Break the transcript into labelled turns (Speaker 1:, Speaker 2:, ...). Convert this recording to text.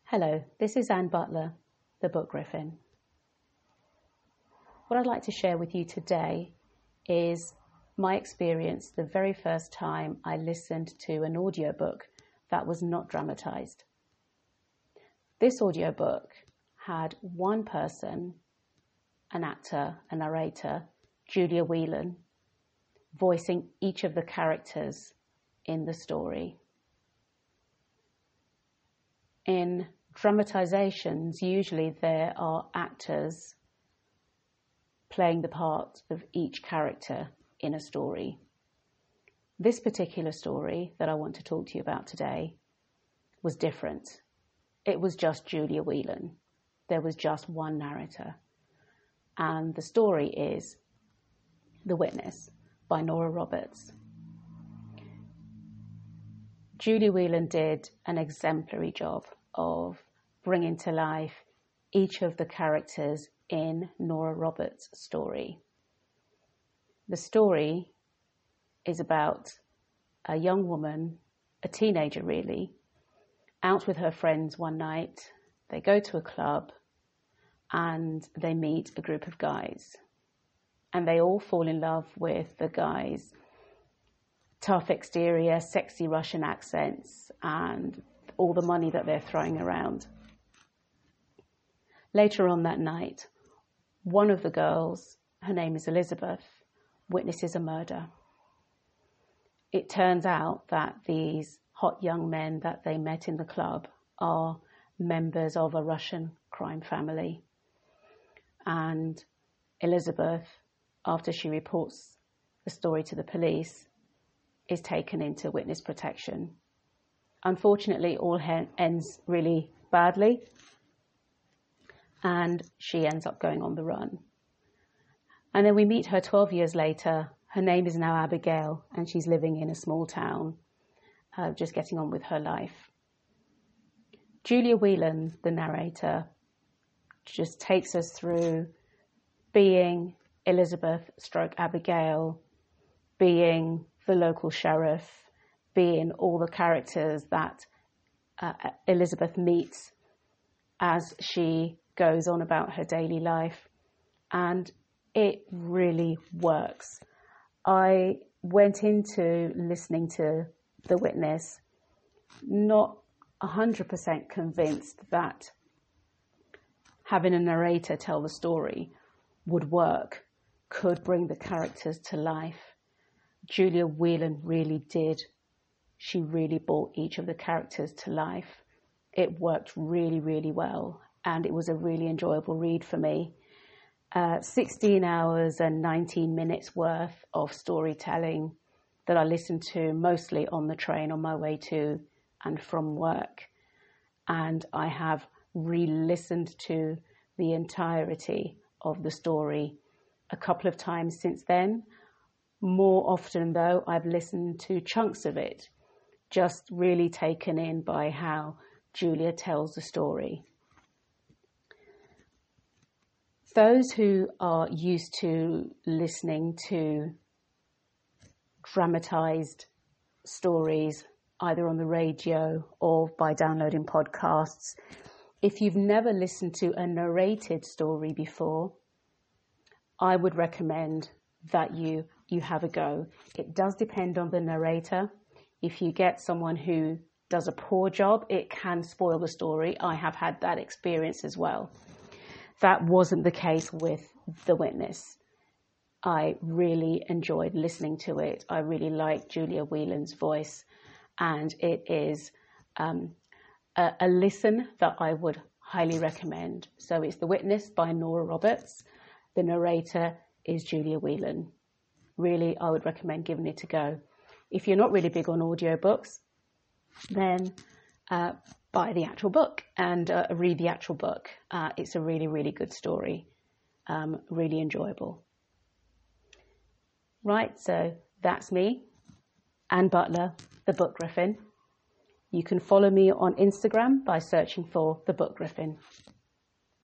Speaker 1: Hello, this is Anne Butler, the Book Griffin. What I'd like to share with you today is my experience the very first time I listened to an audiobook that was not dramatised. This audiobook had one person, an actor, a narrator, Julia Whelan, voicing each of the characters in the story. In dramatisations, usually there are actors playing the part of each character in a story. This particular story that I want to talk to you about today was different. It was just Julia Whelan. There was just one narrator. And the story is The Witness by Nora Roberts. Julia Whelan did an exemplary job of bringing to life each of the characters in Nora Roberts' story. The story is about a young woman, a teenager really, out with her friends one night. They go to a club and they meet a group of guys. And they all fall in love with the guys' tough exterior, sexy Russian accents, and all the money that they're throwing around. Later on that night, one of the girls, her name is Elizabeth, witnesses a murder. It turns out that these hot young men that they met in the club are members of a Russian crime family. And Elizabeth, after she reports the story to the police, is taken into witness protection. Unfortunately, all ends really badly, and she ends up going on the run. And then we meet her 12 years later. Her name is now Abigail, and she's living in a small town, just getting on with her life. Julia Whelan, the narrator, just takes us through being Elizabeth / Abigail, being the local sheriff, being all the characters that Elizabeth meets as she goes on about her daily life. And it really works. I went into listening to The Witness not 100% convinced that having a narrator tell the story would work, could bring the characters to life. Julia Whelan really did. She really brought each of the characters to life. It worked really, really well, and it was a really enjoyable read for me. 16 hours and 19 minutes worth of storytelling that I listened to mostly on the train on my way to and from work. And I have re-listened to the entirety of the story a couple of times since then. More often, though, I've listened to chunks of it, just really taken in by how Julia tells the story. Those who are used to listening to dramatised stories, either on the radio or by downloading podcasts, if you've never listened to a narrated story before, I would recommend that you have a go. It does depend on the narrator. If you get someone who does a poor job, it can spoil the story. I have had that experience as well. That wasn't the case with The Witness. I really enjoyed listening to it. I really like Julia Whelan's voice, and it is a listen that I would highly recommend. So it's The Witness by Nora Roberts. The narrator is Julia Whelan. Really, I would recommend giving it a go. If you're not really big on audiobooks, then buy the actual book and read the actual book. It's a really, really good story. Really enjoyable. Right, so that's me, Anne Butler, the Book Griffin. You can follow me on Instagram by searching for the Book Griffin.